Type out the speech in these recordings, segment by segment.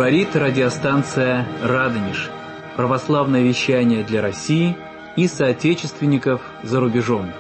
Говорит радиостанция «Радонеж». Православное вещание для России и соотечественников за рубежом.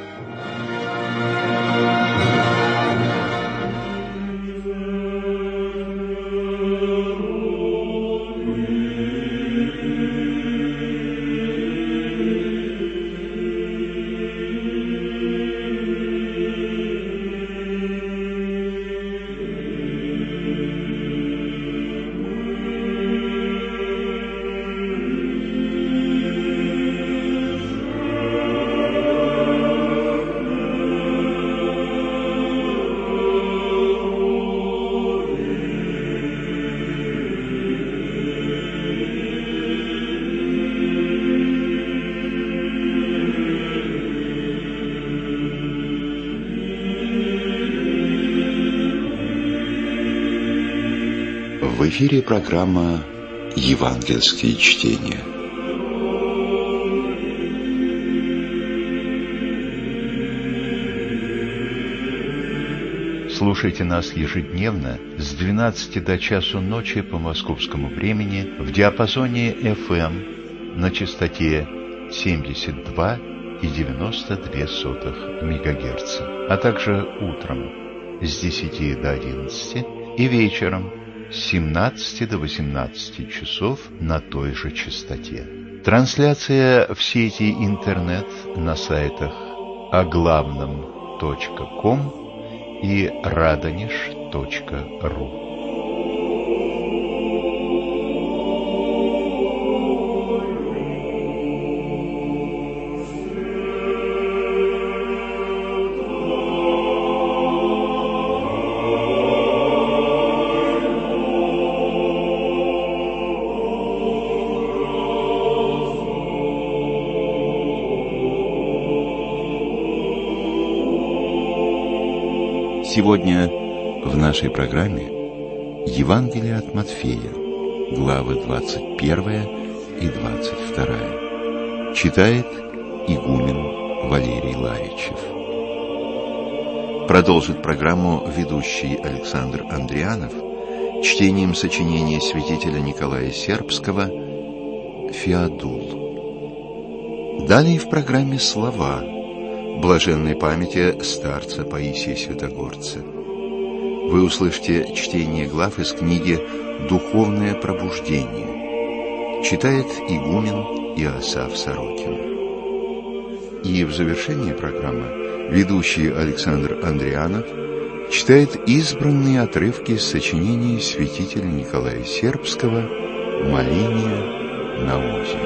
В эфире программа «Евангельские чтения». Слушайте нас ежедневно с 12 до часу ночи по московскому времени в диапазоне FM на частоте 72,92 МГц, а также утром с 10 до 11 и вечером с 17 до 18 часов на той же частоте. Трансляция в сети интернет на сайтах оглавном.ком и radonish.ru. Сегодня в нашей программе Евангелие от Матфея, главы 21 и 22. Читает игумен Валерий Ларичев. Продолжит программу ведущий Александр Андрианов чтением сочинения святителя Николая Сербского «Феодул». Далее в программе слова блаженной памяти старца Паисия Святогорца. Вы услышите чтение глав из книги «Духовное пробуждение». Читает игумен Иосаф Сорокин. И в завершении программы ведущий Александр Андрианов читает избранные отрывки из сочинения святителя Николая Сербского «Моление на озере».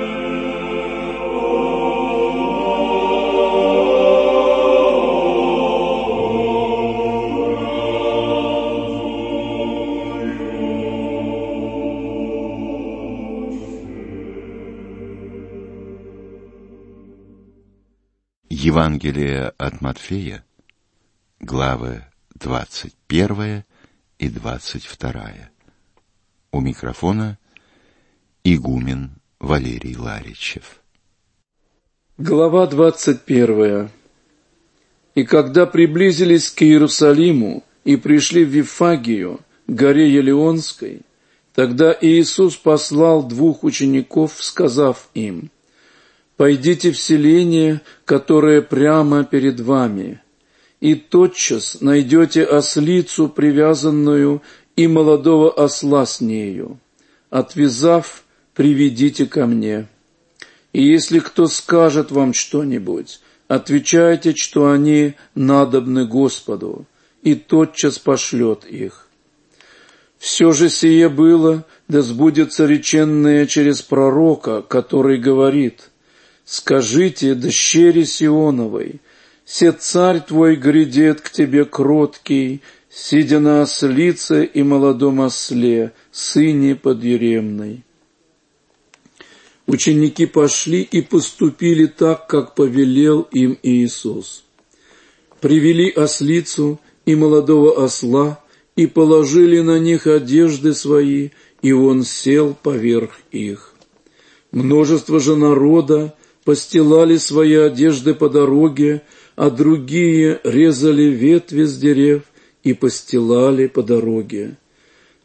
Евангелие от Матфея, главы 21 и 22. У микрофона игумен Валерий Ларичев. Глава 21. И когда приблизились к Иерусалиму и пришли в Вифагию, горе Елеонской, тогда Иисус послал 2 учеников, сказав им: «Пойдите в селение, которое прямо перед вами, и тотчас найдете ослицу привязанную и молодого осла с нею. Отвязав, приведите ко мне. И если кто скажет вам что-нибудь, отвечайте, что они надобны Господу, и тотчас пошлет их. Все же сие было, да сбудется реченное через пророка, который говорит: скажите дщери Сионовой, се царь твой грядет к тебе кроткий, сидя на ослице и молодом осле, сыне подъеремной». Ученики пошли и поступили так, как повелел им Иисус. Привели ослицу и молодого осла и положили на них одежды свои, и он сел поверх их. Множество же народа постилали свои одежды по дороге, а другие резали ветви с дерев и постилали по дороге.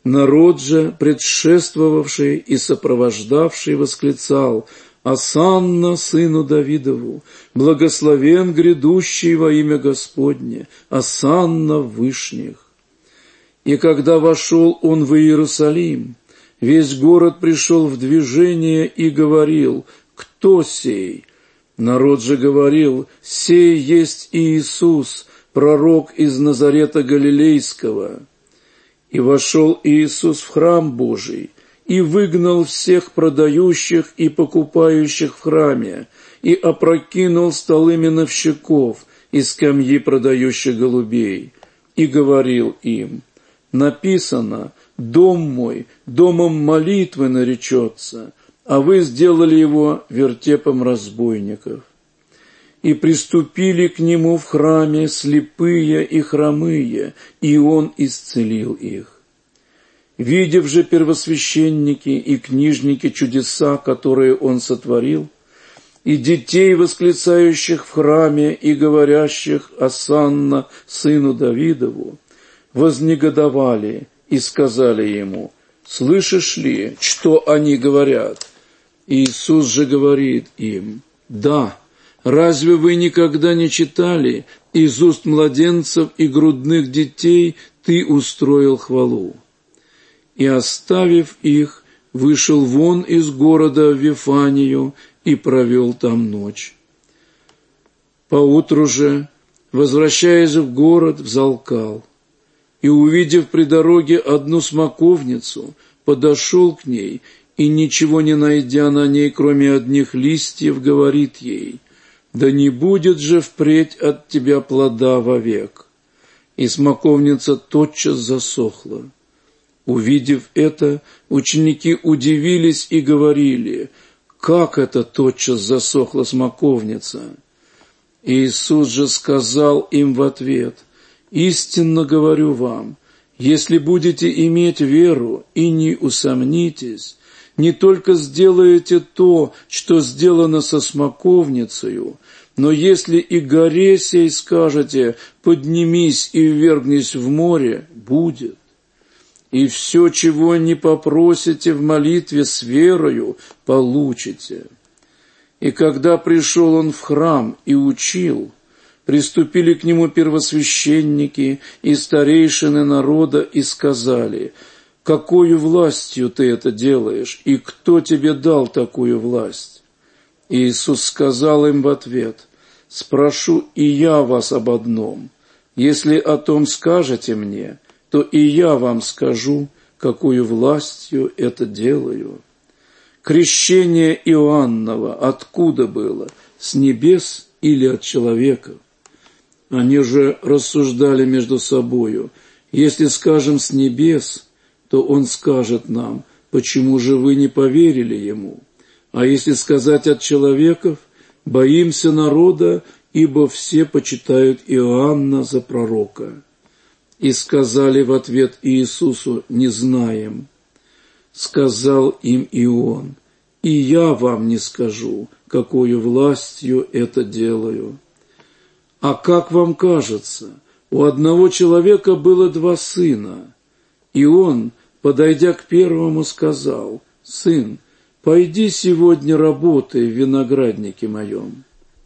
Народ же, предшествовавший и сопровождавший, восклицал: «Осанна сыну Давидову! Благословен грядущий во имя Господне! Осанна в вышних!» И когда вошел он в Иерусалим, весь город пришел в движение и говорил: «Кто сей?» Народ же говорил: «Сей есть Иисус, пророк из Назарета Галилейского». И вошел Иисус в храм Божий, и выгнал всех продающих и покупающих в храме, и опрокинул столы миновщиков и скамьи продающих голубей, и говорил им: «Написано: дом мой домом молитвы наречется, а вы сделали его вертепом разбойников». И приступили к нему в храме слепые и хромые, и он исцелил их. Видев же первосвященники и книжники чудеса, которые он сотворил, и детей, восклицающих в храме и говорящих: «Осанна сыну Давидову», вознегодовали и сказали ему: «Слышишь ли, что они говорят?» Иисус же говорит им: «Да, разве вы никогда не читали: из уст младенцев и грудных детей ты устроил хвалу?» И, оставив их, вышел вон из города в Вифанию и провел там ночь. Поутру же, возвращаясь в город, взалкал, и, увидев при дороге одну смоковницу, подошел к ней, и, ничего не найдя на ней, кроме одних листьев, говорит ей: «Да не будет же впредь от тебя плода вовек». И смоковница тотчас засохла. Увидев это, ученики удивились и говорили: «Как это тотчас засохла смоковница?» Иисус же сказал им в ответ: «Истинно говорю вам, если будете иметь веру и не усомнитесь, не только сделаете то, что сделано со смоковницею, но если и горе сей скажете: поднимись и ввергнись в море, будет. И все, чего не попросите в молитве с верою, получите». И когда пришел он в храм и учил, приступили к нему первосвященники и старейшины народа и сказали: «Какою властью ты это делаешь, и кто тебе дал такую власть?» И Иисус сказал им в ответ: «Спрошу и я вас об одном. Если о том скажете мне, то и я вам скажу, какую властью это делаю. Крещение Иоанново откуда было, с небес или от человека?» Они же рассуждали между собою: «Если скажем с небес, то он скажет нам: почему же вы не поверили ему? А если сказать от человеков, боимся народа, ибо все почитают Иоанна за пророка». И сказали в ответ Иисусу: «Не знаем». Сказал им и он: «И я вам не скажу, какою властью это делаю. А как вам кажется, у одного человека было 2 сына, и он, подойдя к первому, сказал: „Сын, пойди сегодня работай в винограднике моем“.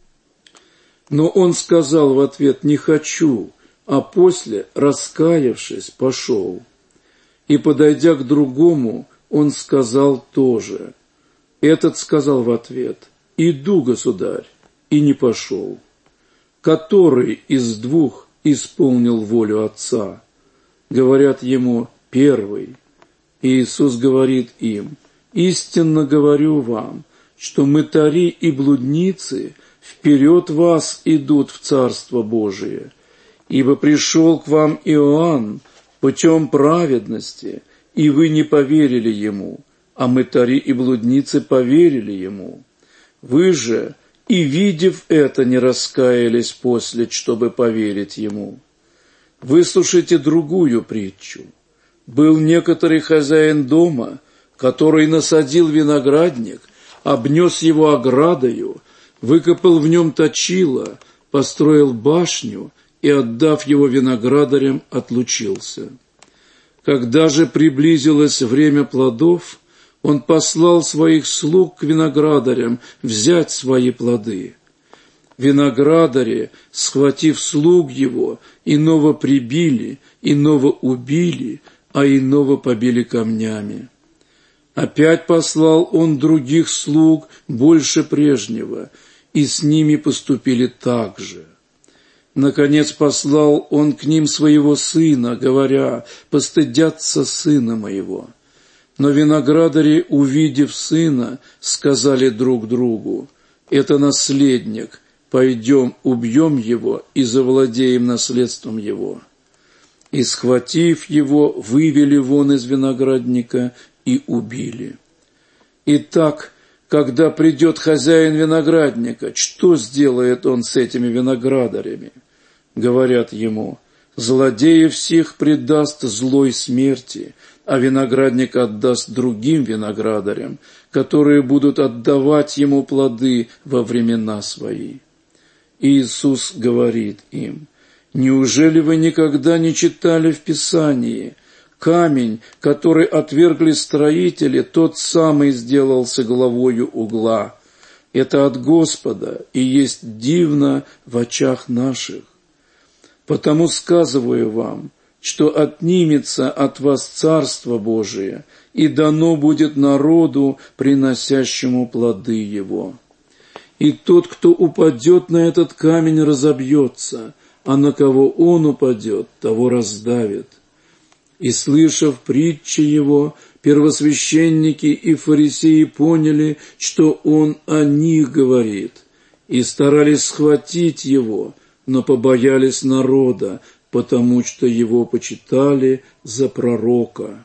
Но он сказал в ответ: „Не хочу“, а после, раскаявшись, пошел. И, подойдя к другому, он сказал тоже. Этот сказал в ответ: „Иду, государь“, и не пошел. Который из 2 исполнил волю Отца? Говорят ему: первый. Иисус говорит им: истинно говорю вам, что мытари и блудницы вперед вас идут в Царство Божие. Ибо пришел к вам Иоанн путем праведности, и вы не поверили ему, а мытари и блудницы поверили ему. Вы же, и видев это, не раскаялись после, чтобы поверить ему. Выслушайте другую притчу. Был некоторый хозяин дома, который насадил виноградник, обнес его оградою, выкопал в нем точило, построил башню и, отдав его виноградарям, отлучился. Когда же приблизилось время плодов, он послал своих слуг к виноградарям взять свои плоды. Виноградари, схватив слуг его, иного прибили, иного убили, а иного побили камнями. Опять послал он других слуг больше прежнего, и с ними поступили так же. Наконец послал он к ним своего сына, говоря: «Постыдятся сына моего». Но виноградари, увидев сына, сказали друг другу: «Это наследник, пойдем, убьем его и завладеем наследством его». И, схватив его, вывели вон из виноградника и убили. Итак, когда придет хозяин виноградника, что сделает он с этими виноградарями? Говорят ему: злодеев всех предаст злой смерти, а виноградник отдаст другим виноградарям, которые будут отдавать ему плоды во времена свои. Иисус говорит им: неужели вы никогда не читали в Писании: камень, который отвергли строители, тот самый сделался главою угла. Это от Господа и есть дивно в очах наших. Потому сказываю вам, что отнимется от вас Царство Божие, и дано будет народу, приносящему плоды его. И тот, кто упадет на этот камень, разобьется, а на кого он упадет, того раздавит. И, слышав притчи его, первосвященники и фарисеи поняли, что он о них говорит, и старались схватить его, но побоялись народа, потому что его почитали за пророка.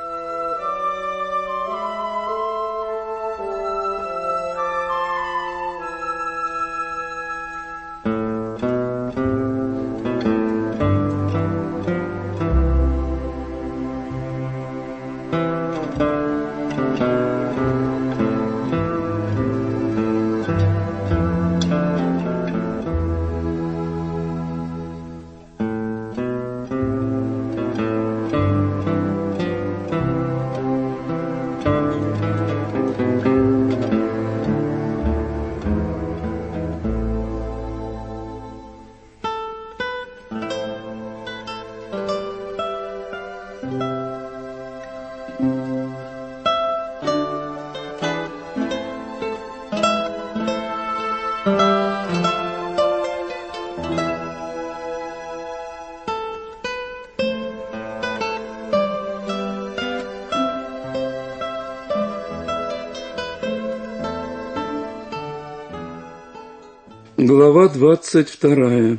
Глава 22.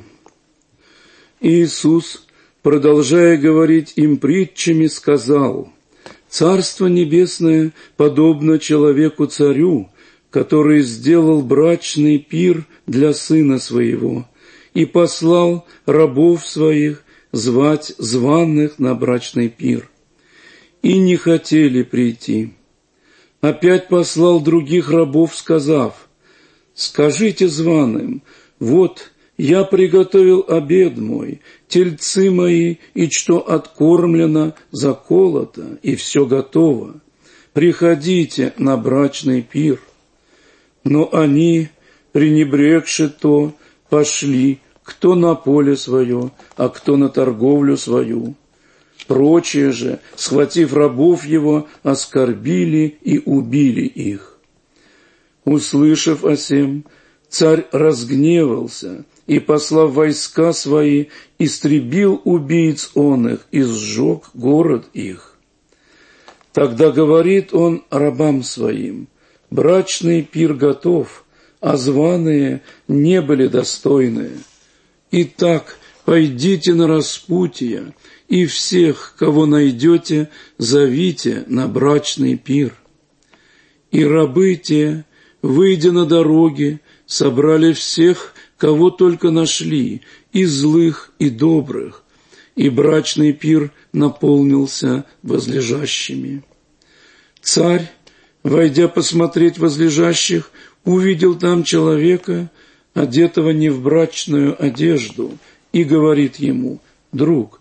Иисус, продолжая говорить им притчами, сказал: «Царство небесное подобно человеку-царю, который сделал брачный пир для сына своего и послал рабов своих звать званых на брачный пир. И не хотели прийти. Опять послал других рабов, сказав: скажите званым: вот я приготовил обед мой, тельцы мои, и что откормлено, заколото, и все готово. Приходите на брачный пир. Но они, пренебрегши то, пошли, кто на поле свое, а кто на торговлю свою. Прочие же, схватив рабов его, оскорбили и убили их. Услышав о сем, царь разгневался и, послав войска свои, истребил убийц он их и сжег город их. Тогда говорит он рабам своим: брачный пир готов, а званые не были достойны. Итак, пойдите на распутье, и всех, кого найдете, зовите на брачный пир. И рабы те, выйдя на дороги, собрали всех, кого только нашли, и злых, и добрых, и брачный пир наполнился возлежащими. Царь, войдя посмотреть возлежащих, увидел там человека, одетого не в брачную одежду, и говорит ему: «Друг,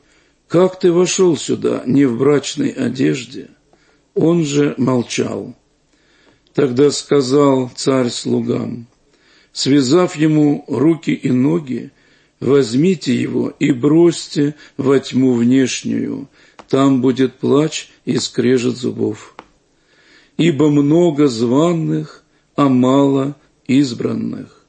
как ты вошел сюда не в брачной одежде?» Он же молчал. Тогда сказал царь слугам: связав ему руки и ноги, возьмите его и бросьте во тьму внешнюю, там будет плач и скрежет зубов. Ибо много званых, а мало избранных.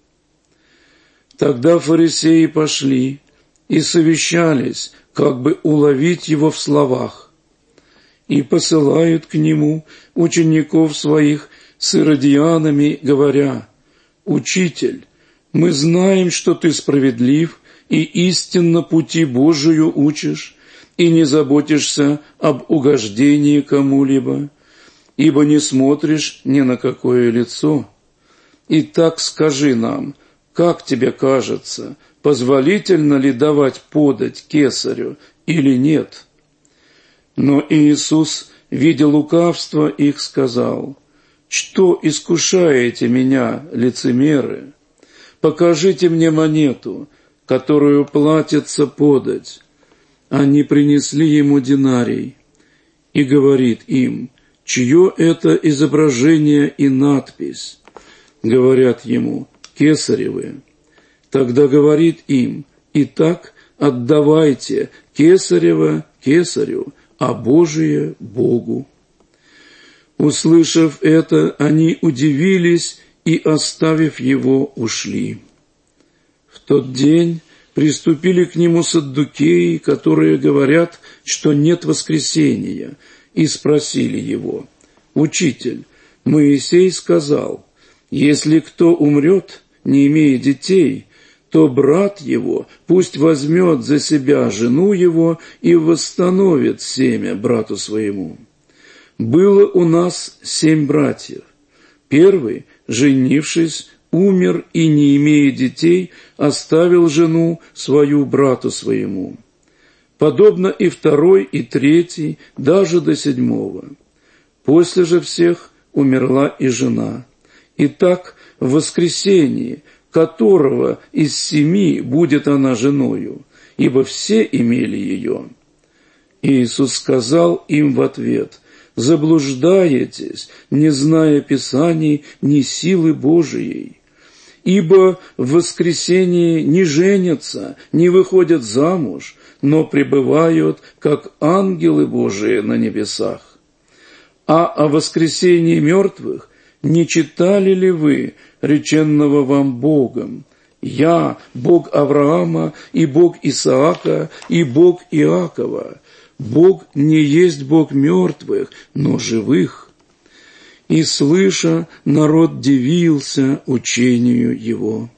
Тогда фарисеи пошли и совещались, как бы уловить его в словах, и посылают к нему учеников своих с иродианами, говоря: «Учитель, мы знаем, что ты справедлив и истинно пути Божию учишь, и не заботишься об угождении кому-либо, ибо не смотришь ни на какое лицо. Итак, скажи нам, как тебе кажется, позволительно ли давать подать кесарю или нет?» Но Иисус, видя лукавство их, сказал: «Что искушаете меня, лицемеры? Покажите мне монету, которую платится подать». Они принесли ему динарий, и говорит им: «Чье это изображение и надпись?» Говорят ему: «Кесаревы». Тогда говорит им: «Итак, отдавайте кесарево кесарю, а Божие Богу». Услышав это, они удивились и, оставив его, ушли. В тот день приступили к нему саддукеи, которые говорят, что нет воскресения, и спросили его: «Учитель, Моисей сказал, если кто умрет, не имея детей, то брат его пусть возьмет за себя жену его и восстановит семя брату своему. Было у нас 7 братьев. Первый, женившись, умер и, не имея детей, оставил жену свою брату своему. Подобно и второй, и третий, даже до 7. После же всех умерла и жена. Итак, в воскресении, которого из 7 будет она женою, ибо все имели ее». Иисус сказал им в ответ: «Заблуждаетесь, не зная Писаний, ни силы Божией. Ибо в воскресении не женятся, не выходят замуж, но пребывают, как ангелы Божии на небесах. А о воскресении мертвых не читали ли вы реченного вам Богом: «Я Бог Авраама, и Бог Исаака, и Бог Иакова»? Бог не есть Бог мертвых, но живых». И, слыша, народ дивился учению его.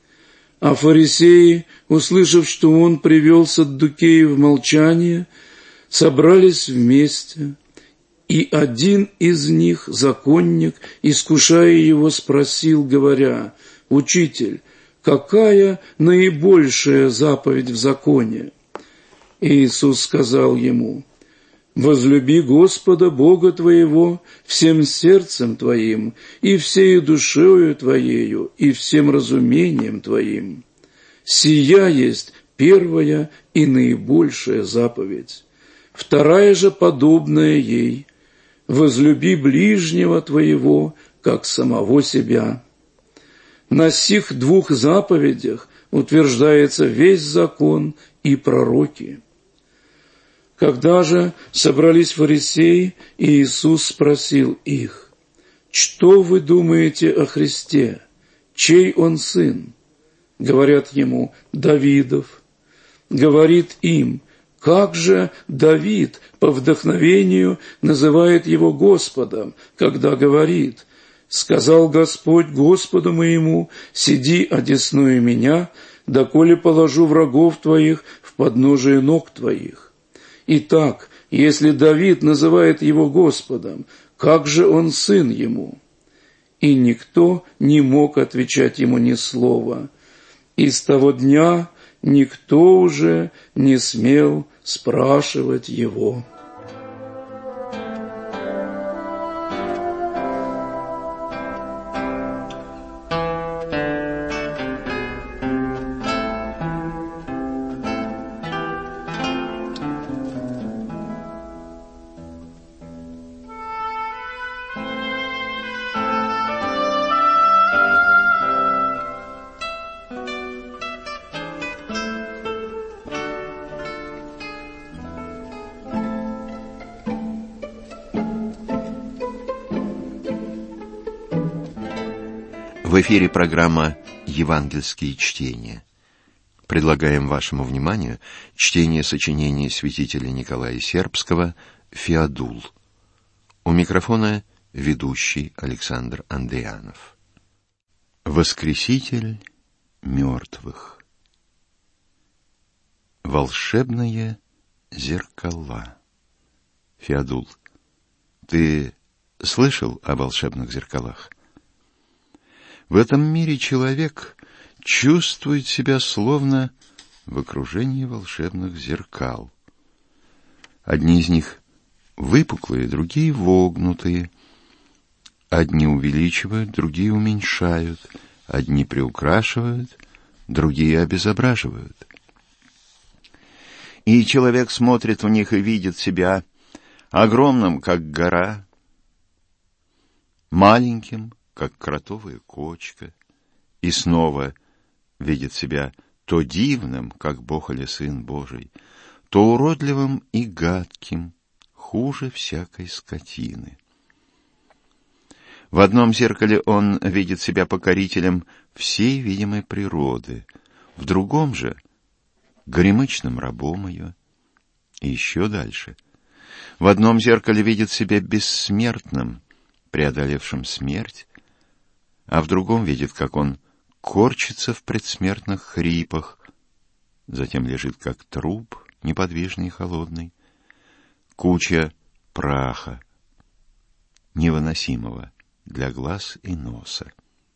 А фарисеи, услышав, что он привел саддукеев в молчание, собрались вместе. И один из них, законник, искушая его, спросил, говоря: «Учитель, какая наибольшая заповедь в законе?» Иисус сказал ему: «Возлюби Господа Бога твоего всем сердцем твоим, и всею душою твоею, и всем разумением твоим. Сия есть первая и наибольшая заповедь. Вторая же подобная ей: возлюби ближнего твоего, как самого себя. На сих 2 заповедях утверждается весь закон и пророки». Когда же собрались фарисеи, Иисус спросил их: «Что вы думаете о Христе? Чей он сын?» Говорят ему: «Давидов». Говорит им: «Как же Давид по вдохновению называет его Господом, когда говорит: сказал Господь Господу моему: сиди одесную меня, доколе положу врагов твоих в подножие ног твоих». Итак, если Давид называет его Господом, как же он сын ему?» И никто не мог отвечать ему ни слова. И с того дня никто уже не смел спрашивать его. В эфире программа «Евангельские чтения». Предлагаем вашему вниманию чтение сочинения святителя Николая Сербского «Феодул». У микрофона ведущий Александр Андрианов. Воскреситель мертвых. Волшебные зеркала. Феодул, ты слышал о волшебных зеркалах? В этом мире человек чувствует себя словно в окружении волшебных зеркал. Одни из них выпуклые, другие вогнутые. Одни увеличивают, другие уменьшают. Одни приукрашивают, другие обезображивают. И человек смотрит в них и видит себя огромным, как гора, маленьким, как кротовая кочка, и снова видит себя то дивным, как Бог или Сын Божий, то уродливым и гадким, хуже всякой скотины. В одном зеркале он видит себя покорителем всей видимой природы, в другом же — горемычным рабом ее, и еще дальше. В одном зеркале видит себя бессмертным, преодолевшим смерть, а в другом видит, как он корчится в предсмертных хрипах, затем лежит как труп, неподвижный и холодный, куча праха, невыносимого для глаз и носа.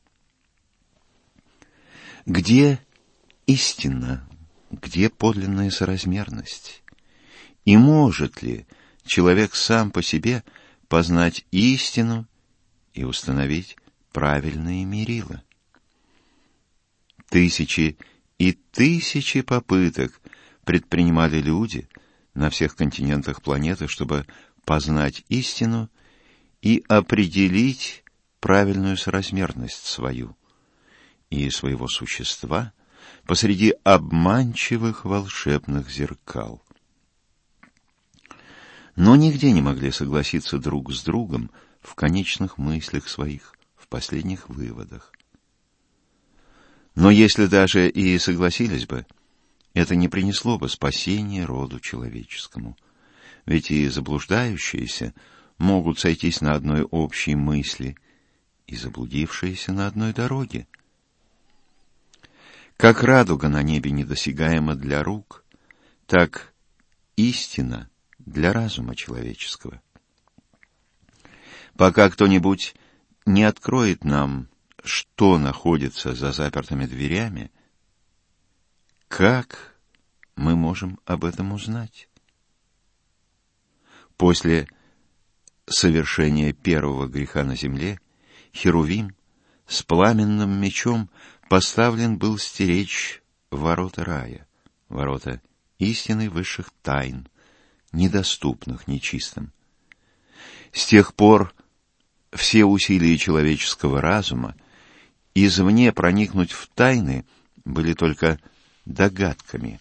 Где истина, где подлинная соразмерность? И может ли человек сам по себе познать истину и установить правильные мерила? Тысячи и тысячи попыток предпринимали люди на всех континентах планеты, чтобы познать истину и определить правильную соразмерность свою и своего существа посреди обманчивых волшебных зеркал. Но нигде не могли согласиться друг с другом в конечных мыслях своих, в последних выводах. Но если даже и согласились бы, это не принесло бы спасения роду человеческому. Ведь и заблуждающиеся могут сойтись на одной общей мысли, и заблудившиеся на одной дороге. Как радуга на небе недосягаема для рук, так истина для разума человеческого. Пока кто-нибудь не откроет нам, что находится за запертыми дверями, как мы можем об этом узнать? После совершения первого греха на земле Херувим с пламенным мечом поставлен был стеречь ворота рая, ворота истины высших тайн, недоступных нечистым. С тех пор все усилия человеческого разума извне проникнуть в тайны были только догадками,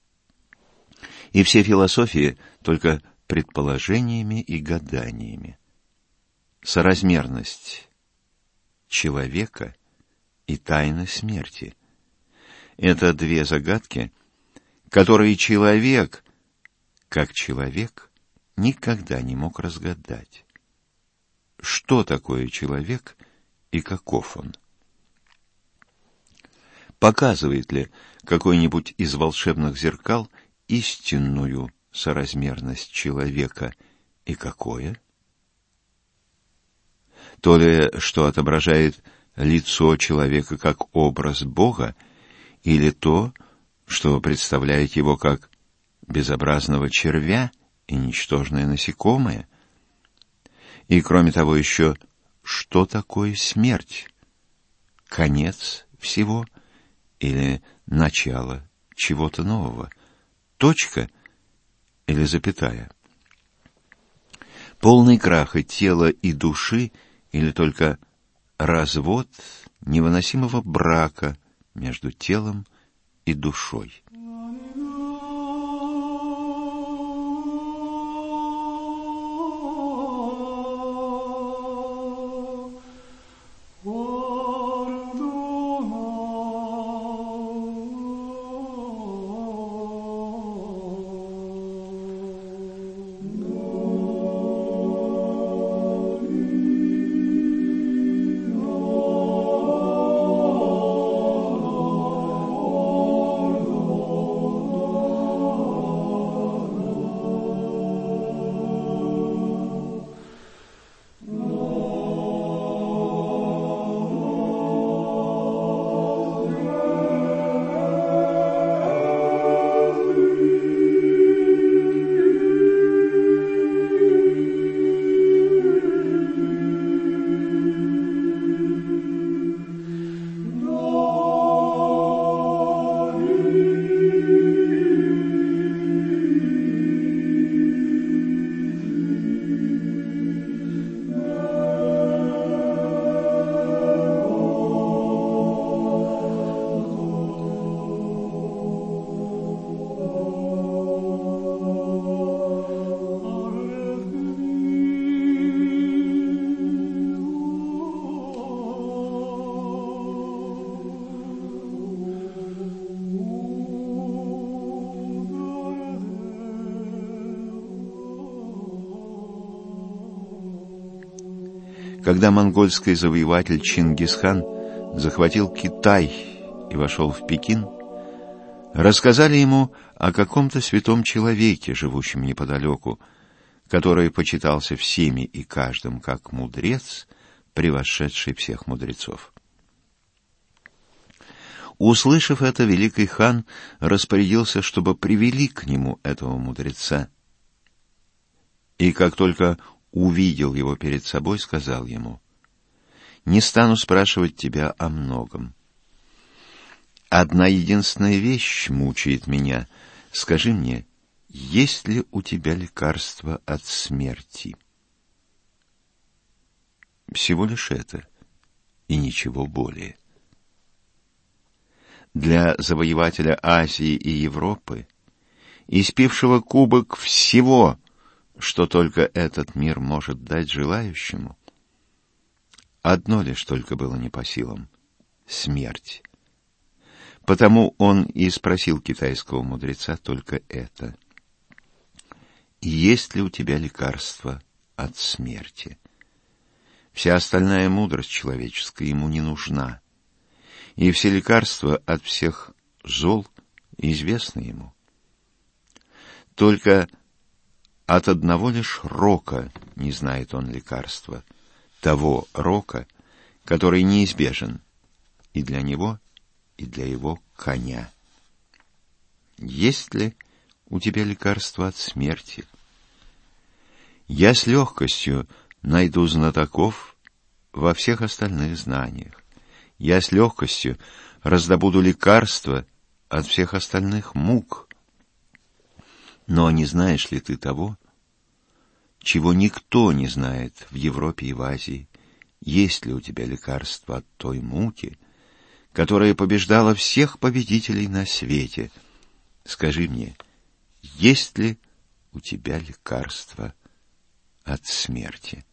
и все философии только предположениями и гаданиями. Соразмерность человека и тайна смерти — это две загадки, которые человек, как человек, никогда не мог разгадать. Что такое человек и каков он? Показывает ли какой-нибудь из волшебных зеркал истинную соразмерность человека и какое? То ли, что отображает лицо человека как образ Бога, или то, что представляет его как безобразного червя и ничтожное насекомое? И, кроме того, еще, что такое смерть? Конец всего или начало чего-то нового? Точка или запятая? Полный крах и тела, и души, или только развод невыносимого брака между телом и душой? Когда монгольский завоеватель Чингисхан захватил Китай и вошел в Пекин, рассказали ему о каком-то святом человеке, живущем неподалеку, который почитался всеми и каждым как мудрец, превосшедший всех мудрецов. Услышав это, великий хан распорядился, чтобы привели к нему этого мудреца. И как только увидел его перед собой, сказал ему: «Не стану спрашивать тебя о многом. Одна единственная вещь мучает меня. Скажи мне, есть ли у тебя лекарство от смерти?» Всего лишь это, и ничего более. Для завоевателя Азии и Европы, испившего кубок всего, что только этот мир может дать желающему, одно лишь только было не по силам — смерть. Потому он и спросил китайского мудреца только это: «Есть ли у тебя лекарство от смерти?» Вся остальная мудрость человеческая ему не нужна, и все лекарства от всех зол известны ему. Только от одного лишь рока не знает он лекарства, того рока, который неизбежен и для него, и для его коня. Есть ли у тебя лекарство от смерти? Я с легкостью найду знатоков во всех остальных знаниях. Я с легкостью раздобуду лекарства от всех остальных мук. Но не знаешь ли ты того, чего никто не знает в Европе и в Азии? Есть ли у тебя лекарство от той муки, которая побеждала всех победителей на свете? Скажи мне, есть ли у тебя лекарство от смерти?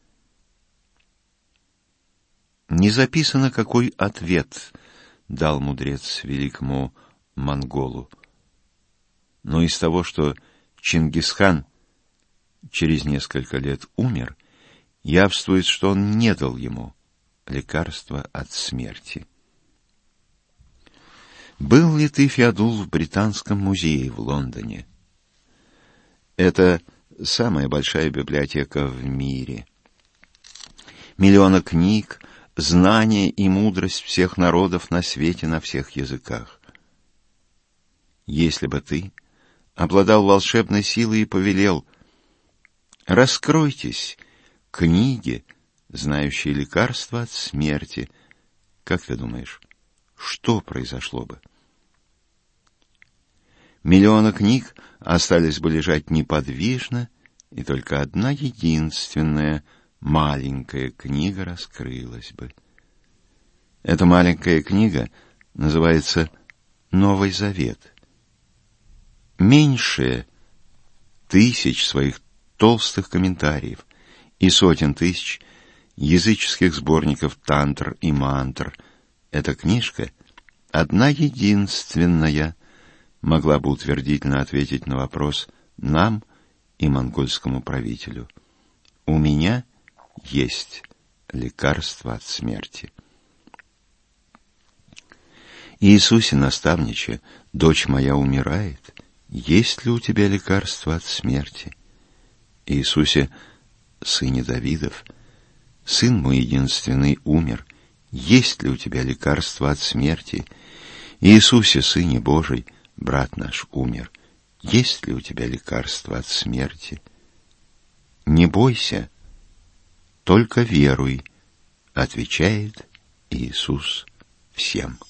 Не записано, какой ответ дал мудрец великому монголу, но из того, что Чингисхан через несколько лет умер, явствует, что он не дал ему лекарства от смерти. Был ли ты, Феодул, в Британском музее в Лондоне? Это самая большая библиотека в мире. Миллионы книг, знания и мудрость всех народов на свете на всех языках. Если бы ты обладал волшебной силой и повелел: раскройтесь, книги, знающие лекарства от смерти, как ты думаешь, что произошло бы? Миллионы книг остались бы лежать неподвижно, и только одна единственная маленькая книга раскрылась бы. Эта маленькая книга называется «Новый Завет». Меньше тысяч своих толстых комментариев и сотен тысяч языческих сборников тантр и мантр, эта книжка, одна единственная, могла бы утвердительно ответить на вопрос нам и монгольскому правителю: у меня есть лекарство от смерти. Иисусе, наставниче, дочь моя умирает, есть ли у тебя лекарство от смерти? Иисусе, сыне Давидов, сын мой единственный умер, есть ли у тебя лекарство от смерти? Иисусе, сыне Божий, брат наш умер, есть ли у тебя лекарство от смерти? Не бойся, только веруй, отвечает Иисус всем.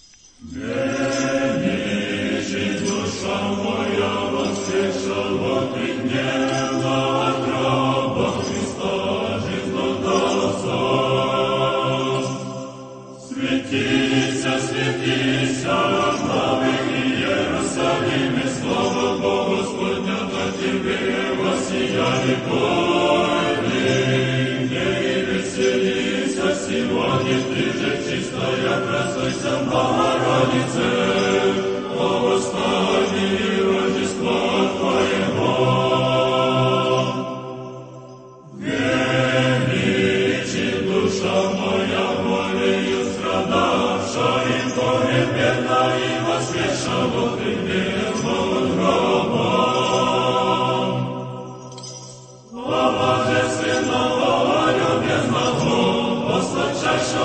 Душа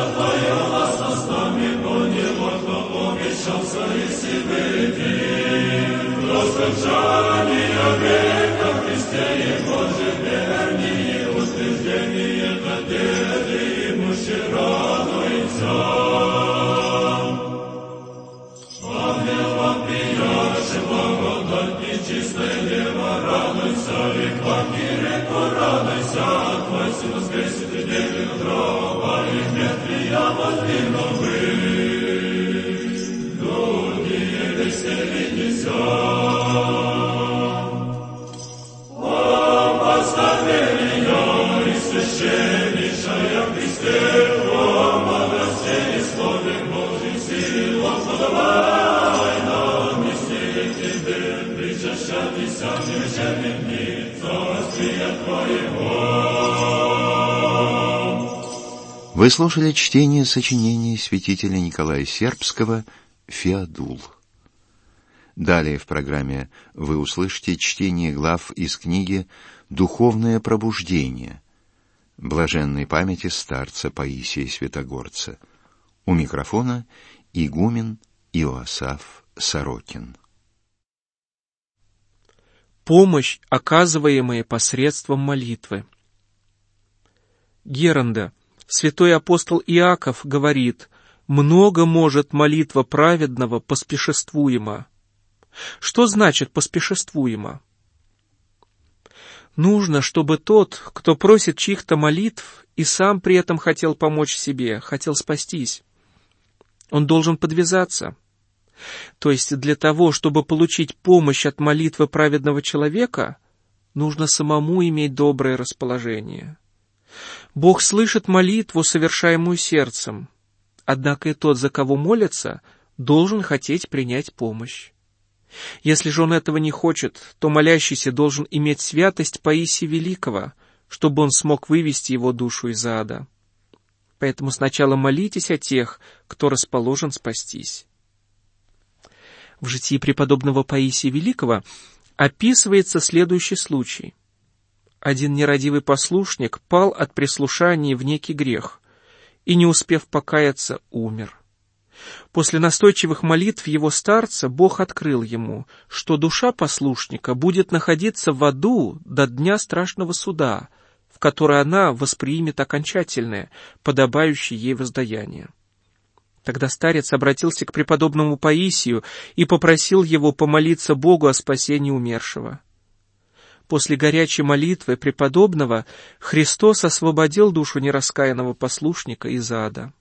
Вы слушали чтение сочинения святителя Николая Сербского «Феодул». Далее в программе вы услышите чтение глав из книги «Духовное пробуждение» блаженной памяти старца Паисия Святогорца. У микрофона игумен Иоасаф Сорокин. Помощь, оказываемая посредством молитвы. Геронда. Святой апостол Иаков говорит: «Много может молитва праведного поспешествуема». Что значит поспешествуемо? Нужно, чтобы тот, кто просит чьих-то молитв, и сам при этом хотел помочь себе, хотел спастись. Он должен подвязаться. То есть для того, чтобы получить помощь от молитвы праведного человека, нужно самому иметь доброе расположение. Бог слышит молитву, совершаемую сердцем, однако и тот, за кого молится, должен хотеть принять помощь. Если же он этого не хочет, то молящийся должен иметь святость Паисия Великого, чтобы он смог вывести его душу из ада. Поэтому сначала молитесь о тех, кто расположен спастись. В житии преподобного Паисия Великого описывается следующий случай. Один нерадивый послушник пал от прислушания в некий грех и, не успев покаяться, умер. После настойчивых молитв его старца Бог открыл ему, что душа послушника будет находиться в аду до дня страшного суда, в который она воспримет окончательное, подобающее ей воздаяние. Тогда старец обратился к преподобному Паисию и попросил его помолиться Богу о спасении умершего. После горячей молитвы преподобного Христос освободил душу нераскаянного послушника из ада.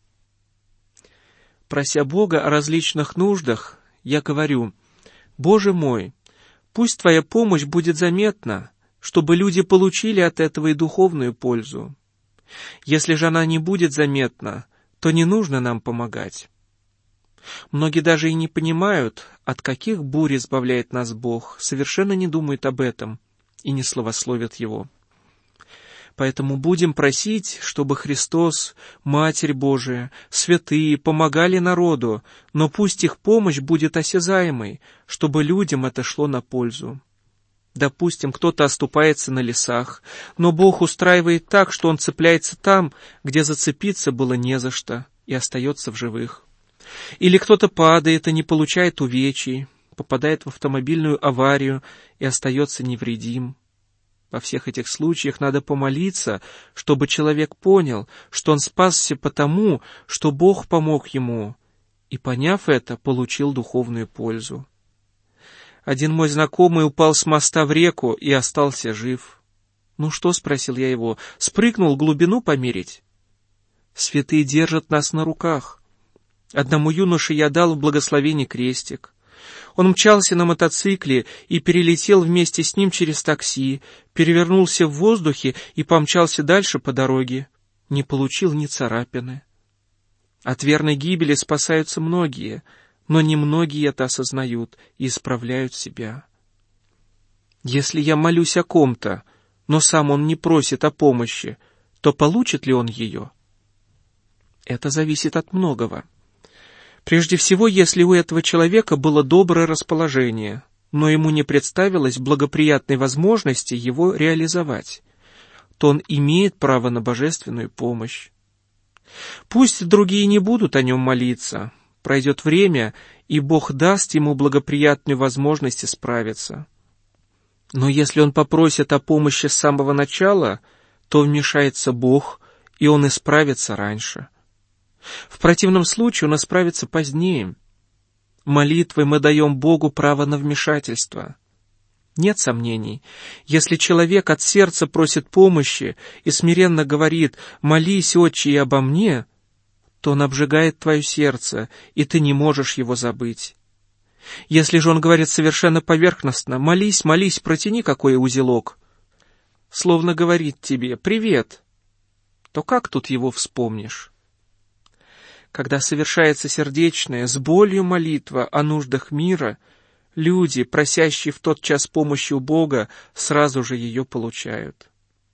Прося Бога о различных нуждах, я говорю: «Боже мой, пусть Твоя помощь будет заметна, чтобы люди получили от этого и духовную пользу. Если же она не будет заметна, то не нужно нам помогать». Многие даже и не понимают, от каких бурь избавляет нас Бог, совершенно не думают об этом и не славословят Его. Поэтому будем просить, чтобы Христос, Матерь Божия, святые помогали народу, но пусть их помощь будет осязаемой, чтобы людям это шло на пользу. Допустим, кто-то оступается на лесах, но Бог устраивает так, что он цепляется там, где зацепиться было не за что, и остается в живых. Или кто-то падает и не получает увечий, попадает в автомобильную аварию и остается невредим. Во всех этих случаях надо помолиться, чтобы человек понял, что он спасся потому, что Бог помог ему, и, поняв это, получил духовную пользу. Один мой знакомый упал с моста в реку и остался жив. «Ну что?» — спросил я его. «Спрыгнул глубину померить?» Святые держат нас на руках. Одному юноше я дал в благословение крестик. Он мчался на мотоцикле и перелетел вместе с ним через такси, перевернулся в воздухе и помчался дальше по дороге. Не получил ни царапины. От верной гибели спасаются многие, но немногие это осознают и исправляют себя. Если я молюсь о ком-то, но сам он не просит о помощи, то получит ли он ее? Это зависит от многого. Прежде всего, если у этого человека было доброе расположение, но ему не представилось благоприятной возможности его реализовать, то он имеет право на божественную помощь. Пусть другие не будут о нем молиться. Пройдет время, и Бог даст ему благоприятную возможность исправиться. Но если он попросит о помощи с самого начала, то вмешается Бог, и он исправится раньше. В противном случае он исправится позднее. Молитвой мы даем Богу право на вмешательство. Нет сомнений, если человек от сердца просит помощи и смиренно говорит «молись, Отче, и обо мне», то он обжигает твое сердце, и ты не можешь его забыть. Если же он говорит совершенно поверхностно «молись, молись, протяни какой узелок», словно говорит тебе «привет», то как тут его вспомнишь? Когда совершается сердечная, с болью молитва о нуждах мира, люди, просящие в тот час помощи у Бога, сразу же ее получают.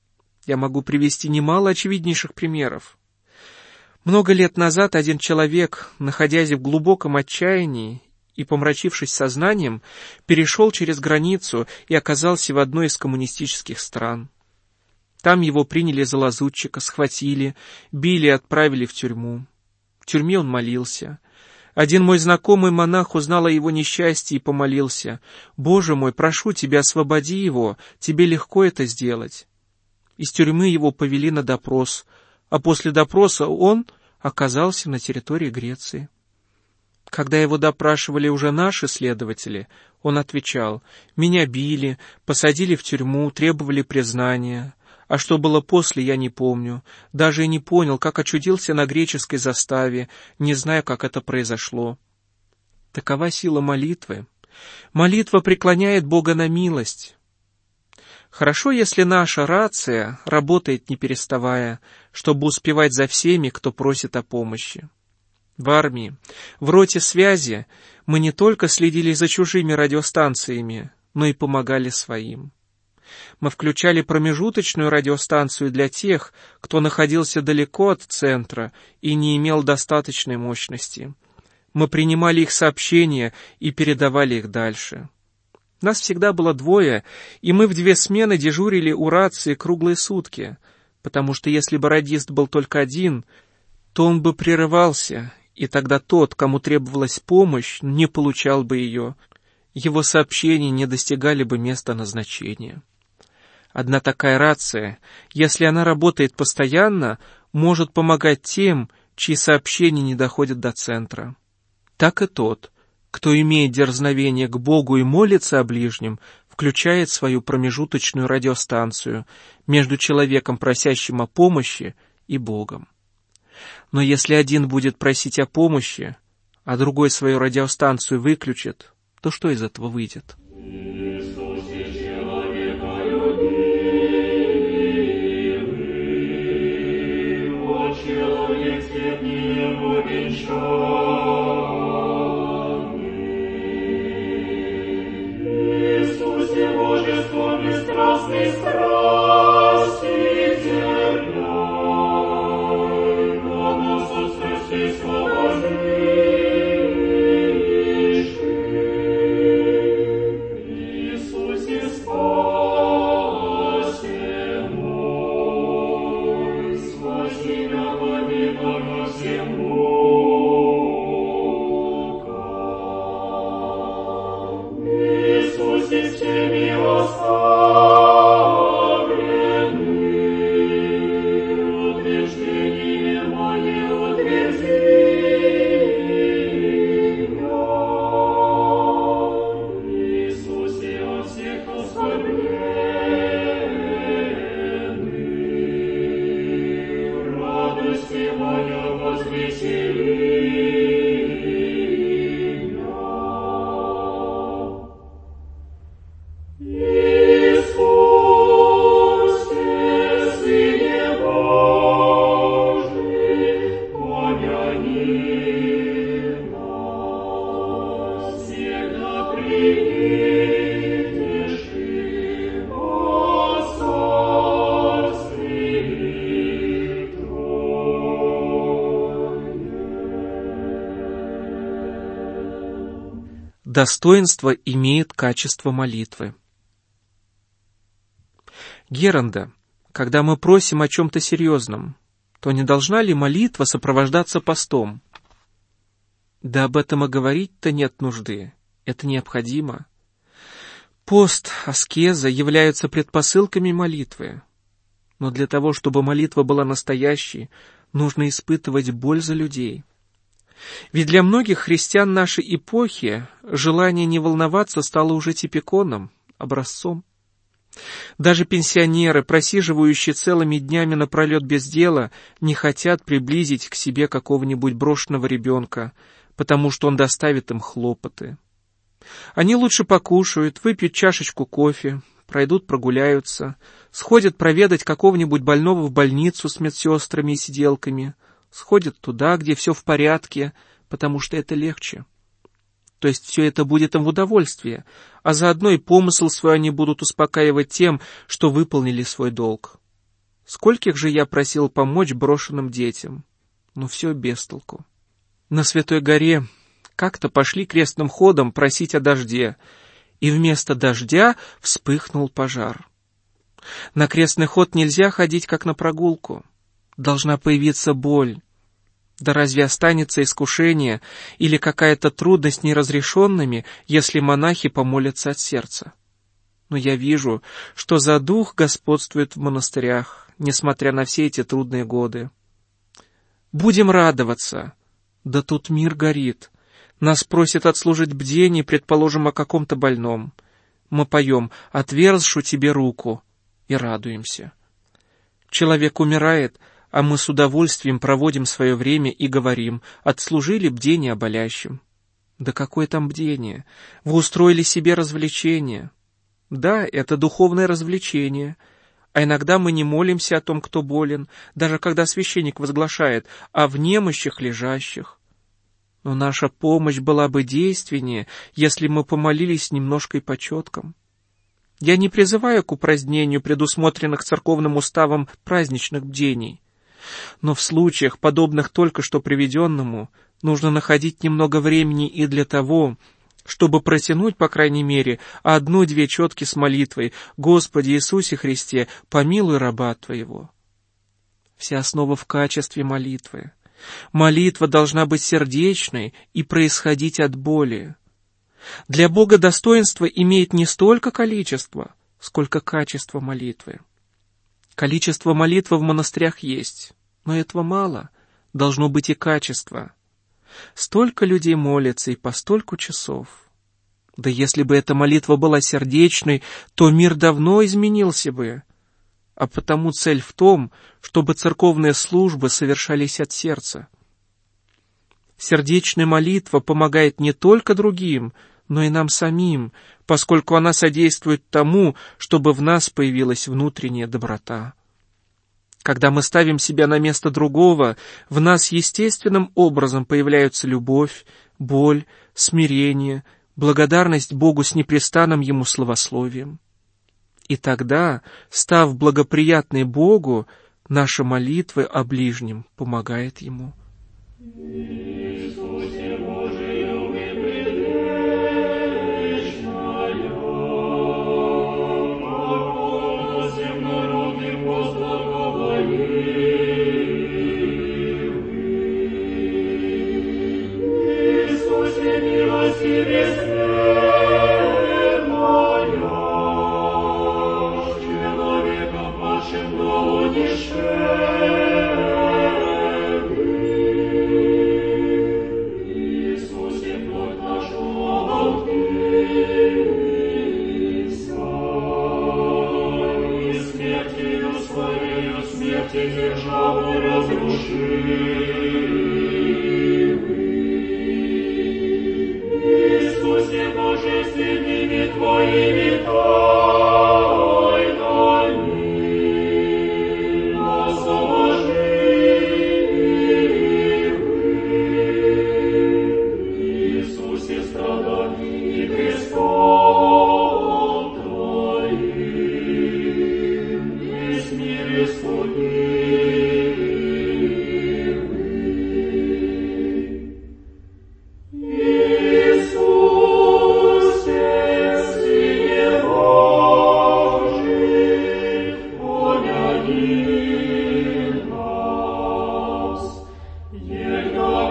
Я могу привести немало очевиднейших примеров. Много лет назад один человек, находясь в глубоком отчаянии и помрачившись сознанием, перешел через границу и оказался в одной из коммунистических стран. Там его приняли за лазутчика, схватили, били и отправили в тюрьму. В тюрьме он молился. Один мой знакомый монах узнал о его несчастье и помолился: «Боже мой, прошу тебя, освободи его, тебе легко это сделать». Из тюрьмы его повели на допрос, а после допроса он оказался на территории Греции. Когда его допрашивали уже наши следователи, он отвечал: «Меня били, посадили в тюрьму, требовали признания. А что было после, я не помню. Даже и не понял, как очутился на греческой заставе, не зная, как это произошло». Такова сила молитвы. Молитва преклоняет Бога на милость. Хорошо, если наша рация работает не переставая, чтобы успевать за всеми, кто просит о помощи. В армии, в роте связи мы не только следили за чужими радиостанциями, но и помогали своим. Мы включали промежуточную радиостанцию для тех, кто находился далеко от центра и не имел достаточной мощности. Мы принимали их сообщения и передавали их дальше. Нас всегда было двое, и мы в 2 смены дежурили у рации круглые сутки, потому что если бы радист был только один, то он бы прерывался, и тогда тот, кому требовалась помощь, не получал бы ее. Его сообщения не достигали бы места назначения. Одна такая рация, если она работает постоянно, может помогать тем, чьи сообщения не доходят до центра. Так и тот, кто имеет дерзновение к Богу и молится о ближнем, включает свою промежуточную радиостанцию между человеком, просящим о помощи, и Богом. Но если один будет просить о помощи, а другой свою радиостанцию выключит, то что из этого выйдет? Иисусе, Божество бесстрастной страсти терпяй, от нас от страстей освободишь. Иисусе, спаси мой, спаси меня, помимо всему. Иисусе, всеми оставлены, утверждение мое утверди меня. Иисусе, от всех оскорбленных, радости моя возвесели. Достоинство имеет качество молитвы. Геронда, когда мы просим о чем-то серьезном, то не должна ли молитва сопровождаться постом? Да об этом и говорить-то нет нужды. Это необходимо. Пост, аскеза являются предпосылками молитвы. Но для того, чтобы молитва была настоящей, нужно испытывать боль за людей. Ведь для многих христиан нашей эпохи желание не волноваться стало уже типиконом, образцом. Даже пенсионеры, просиживающие целыми днями напролет без дела, не хотят приблизить к себе какого-нибудь брошенного ребенка, потому что он доставит им хлопоты. Они лучше покушают, выпьют чашечку кофе, пройдут прогуляются, сходят проведать какого-нибудь больного в больницу с медсестрами и сиделками, сходят туда, где все в порядке, потому что это легче. То есть все это будет им в удовольствие, а заодно и помысл свой они будут успокаивать тем, что выполнили свой долг. Скольких же я просил помочь брошенным детям, но все без толку. На Святой горе как-то пошли крестным ходом просить о дожде, и вместо дождя вспыхнул пожар. На крестный ход нельзя ходить, как на прогулку. Должна появиться боль. Да разве останется искушение или какая-то трудность неразрешенными, если монахи помолятся от сердца? Но я вижу, что за дух господствует в монастырях, несмотря на все эти трудные годы. Будем радоваться. Да тут мир горит. Нас просят отслужить бдение, предположим, о каком-то больном. Мы поем «Отверзшу тебе руку» и радуемся. Человек умирает, а мы с удовольствием проводим свое время и говорим «Отслужили бдение о болящем». Да какое там бдение? Вы устроили себе развлечение. Да, это духовное развлечение. А иногда мы не молимся о том, кто болен, даже когда священник возглашает о внемощих лежащих. Но наша помощь была бы действеннее, если мы помолились немножко и по четкам. Я не призываю к упразднению предусмотренных церковным уставом праздничных бдений. Но в случаях, подобных только что приведенному, нужно находить немного времени и для того, чтобы протянуть, по крайней мере, 1-2 четки с молитвой «Господи Иисусе Христе, помилуй раба Твоего». Вся основа в качестве молитвы. Молитва должна быть сердечной и происходить от боли. Для Бога достоинство имеет не столько количество, сколько качество молитвы. Количество молитвы в монастырях есть, но этого мало, должно быть и качество. Столько людей молятся и по стольку часов. Да если бы эта молитва была сердечной, то мир давно изменился бы. А потому цель в том, чтобы церковные службы совершались от сердца. Сердечная молитва помогает не только другим, но и нам самим, поскольку она содействует тому, чтобы в нас появилась внутренняя доброта. Когда мы ставим себя на место другого, в нас естественным образом появляются любовь, боль, смирение, благодарность Богу с непрестанным Ему славословием. И тогда, став благоприятной Богу, наша молитва о ближнем помогает Ему. Иисусе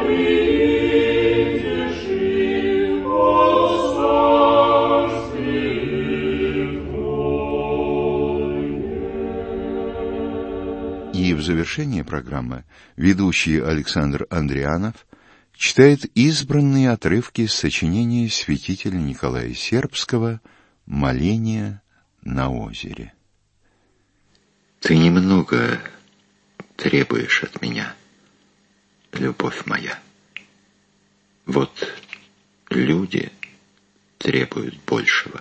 И в завершение программы ведущий Александр Андрианов читает избранные отрывки из сочинения святителя Николая Сербского «Моление на озере». Ты немного требуешь от меня, любовь моя. Вот люди требуют большего.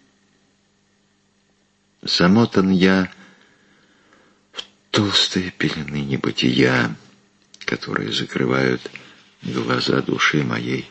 Замотан я в толстые пелены небытия, которые закрывают глаза души моей.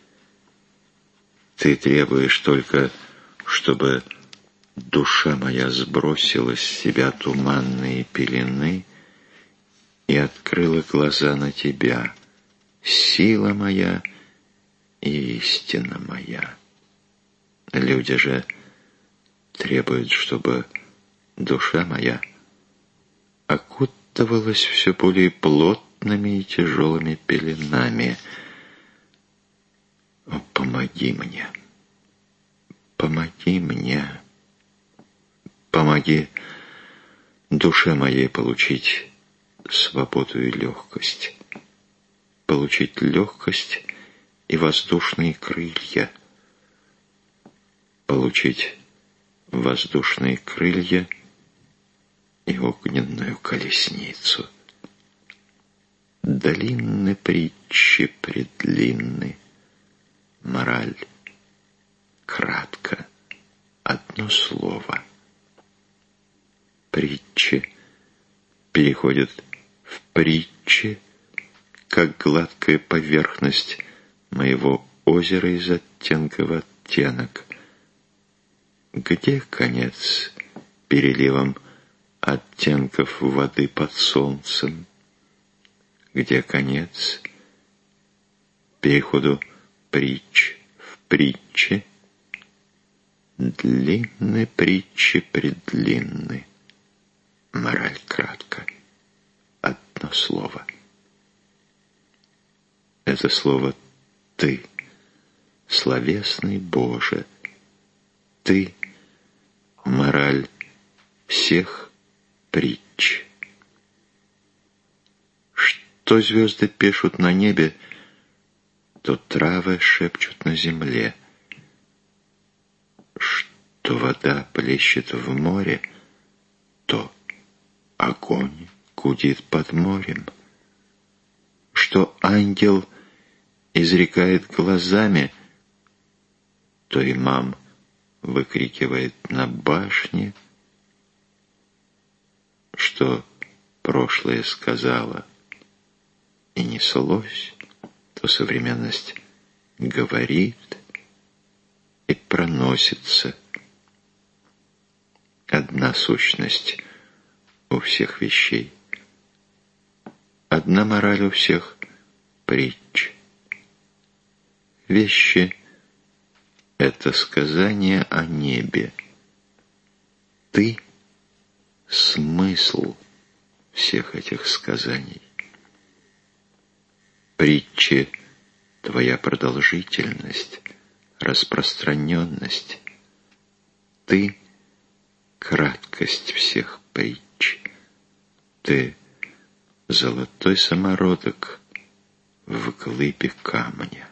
Ты требуешь только, чтобы душа моя сбросила с себя туманные пелены и открыла глаза на тебя, сила моя и истина моя. Люди же требуют, чтобы душа моя окутывалась все более плотными и тяжелыми пеленами. О, помоги мне, помоги мне, помоги душе моей получить свободу и легкость, получить легкость и воздушные крылья, получить воздушные крылья и огненную колесницу. Длинны притчи предлинны, мораль кратко, одно слово. Притчи переходят в притчи, как гладкая поверхность моего озера из оттенка в оттенок. Где конец переливам оттенков воды под солнцем? Где конец переходу притч в притчи? Длинны притчи предлинны, мораль кратко, одно слово. Это слово «ты», словесный Боже, ты — мораль всех притч. Что звезды пишут на небе, то травы шепчут на земле. Что вода плещет в море, то огонь гудит под морем. Что ангел изрекает глазами, то имам выкрикивает на башне. Что прошлое сказала и неслось, то современность говорит и проносится. Одна сущность у всех вещей, одна мораль у всех притч. Вещи — это сказание о небе. Ты — смысл всех этих сказаний. Притчи — твоя продолжительность, распространенность. Ты — краткость всех притч. Ты — золотой самородок в глыбе камня.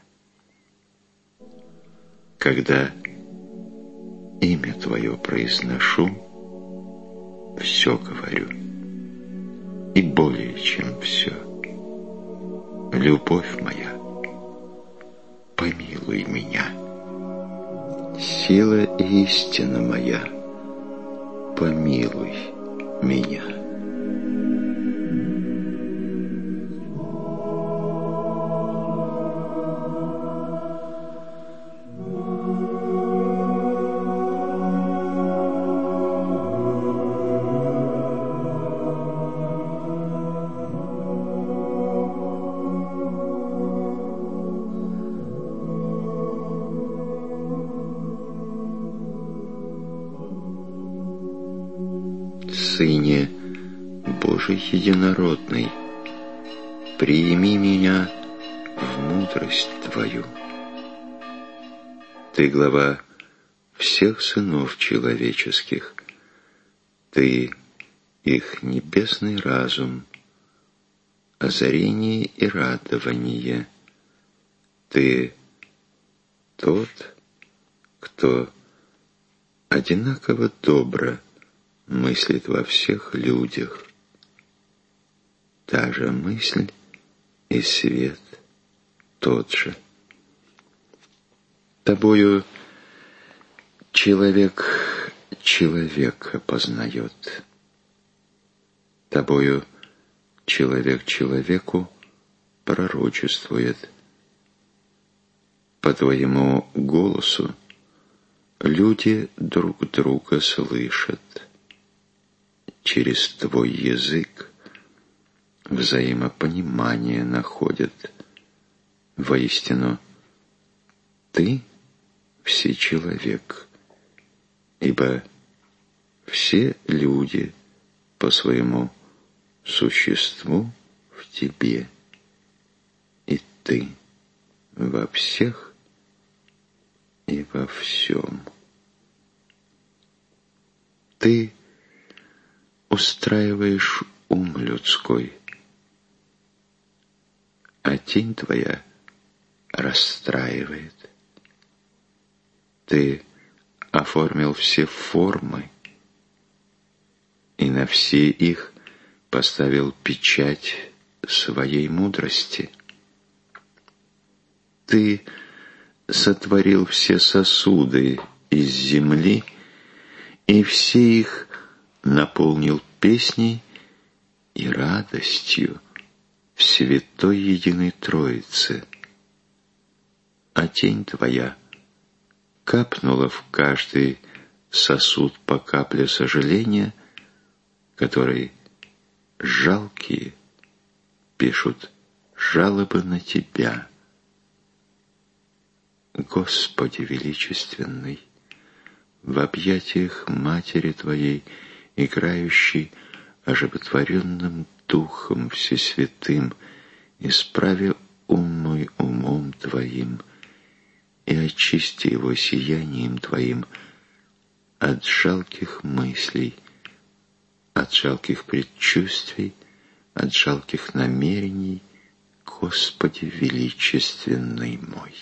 Когда имя твое произношу, все говорю, и более чем все. Любовь моя, помилуй меня. Сила и истина моя, помилуй меня. Сыне Божий единородный, прими меня мудрость Твою. Ты глава всех сынов человеческих, Ты их небесный разум, озарение и радование. Ты тот, кто одинаково добро мыслит во всех людях. Та же мысль и свет тот же. Тобою человек человека познает. Тобою человек человеку пророчествует. По твоему голосу люди друг друга слышат. Через твой язык взаимопонимание находят. Воистину, ты всечеловек, ибо все люди по своему существу в тебе, и ты во всех и во всем. Ты устраиваешь ум людской, а тень твоя расстраивает. Ты оформил все формы, и на все их поставил печать своей мудрости. Ты сотворил все сосуды из земли, и все их наполнил песней и радостью в святой единой Троице. А тень твоя капнула в каждый сосуд по капле сожаления, который жалкие пишут жалобы на тебя. Господи величественный, в объятиях Матери Твоей, играющей оживотворенным Духом Всесвятым, исправи ум мой умом Твоим и очисти его сиянием Твоим от жалких мыслей, от жалких предчувствий, от жалких намерений, Господи величественный мой.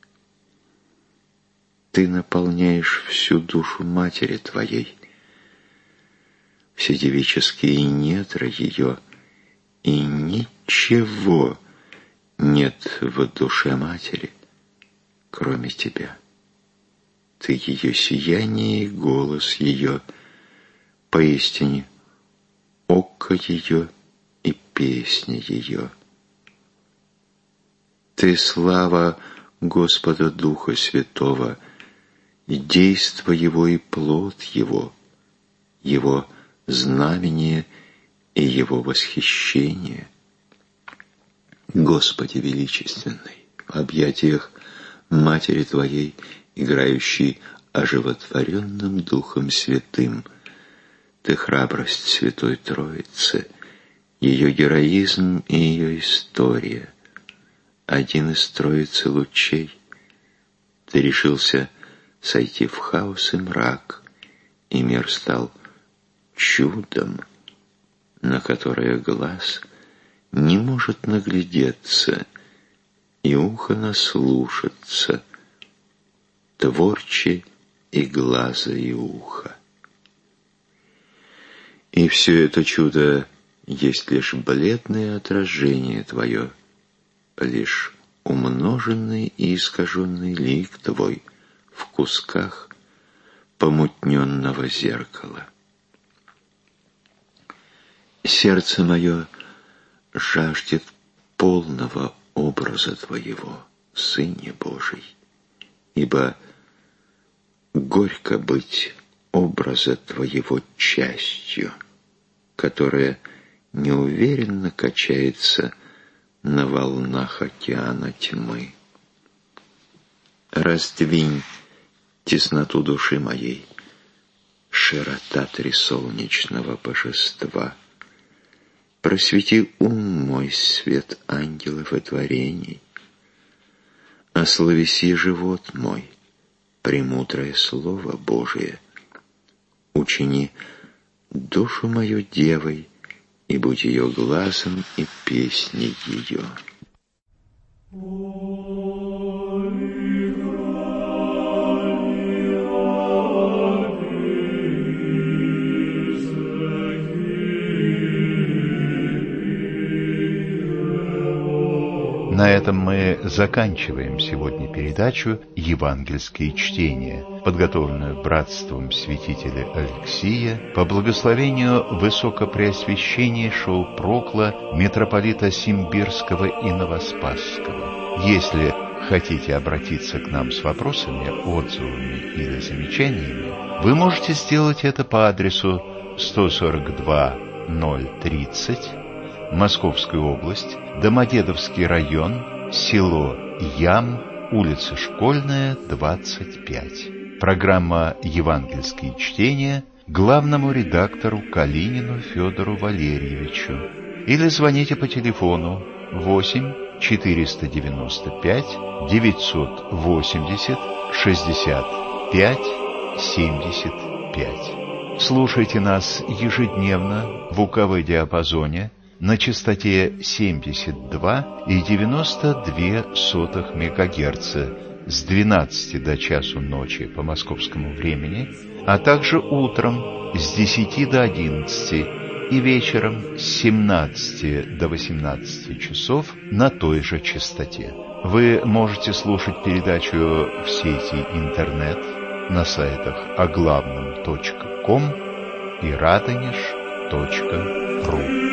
Ты наполняешь всю душу Матери Твоей, все девические недра ее, и ничего нет в душе Матери, кроме Тебя. Ты ее сияние и голос ее, поистине око ее и песня ее. Ты слава Господа Духа Святого, и действо Его и плод Его, Его знамение и Его восхищение. Господи величественный, в объятиях Матери Твоей, играющей оживотворенным Духом Святым, Ты храбрость Святой Троицы, ее героизм и ее история, один из Троицы лучей. Ты решился сойти в хаос и мрак, и мир стал чудом, на которое глаз не может наглядеться, и ухо наслушаться, творче и глаза, и уха. И все это чудо есть лишь бледное отражение Твое, лишь умноженный и искаженный лик Твой в кусках помутненного зеркала. Сердце мое жаждет полного образа Твоего, Сыне Божий, ибо горько быть образа Твоего частью, которая неуверенно качается на волнах океана тьмы. Раздвинь тесноту души моей, широта трисолнечного божества. Просвети ум мой, свет ангелов и творений, Ословеси живот мой, премудрое Слово Божие. Учини душу мою девой, и будь ее глазом и песней ее. На этом мы заканчиваем сегодня передачу «Евангельские чтения», подготовленную братством святителя Алексия по благословению высокопреосвященнейшего прокла митрополита Симбирского и Новоспасского. Если хотите обратиться к нам с вопросами, отзывами или замечаниями, вы можете сделать это по адресу 142-030, Московская область, Домодедовский район, село Ям, улица Школьная, 25. Программа «Евангельские чтения» главному редактору Калинину Федору Валерьевичу. Или звоните по телефону 8 495 980 65 75. Слушайте нас ежедневно в УКВ-диапазоне на частоте 72,92 МГц с 12 до часу ночи по московскому времени, а также утром с 10 до 11 и вечером с 17 до 18 часов на той же частоте. Вы можете слушать передачу в сети интернет на сайтах оглавном.ком и радонеж.ру.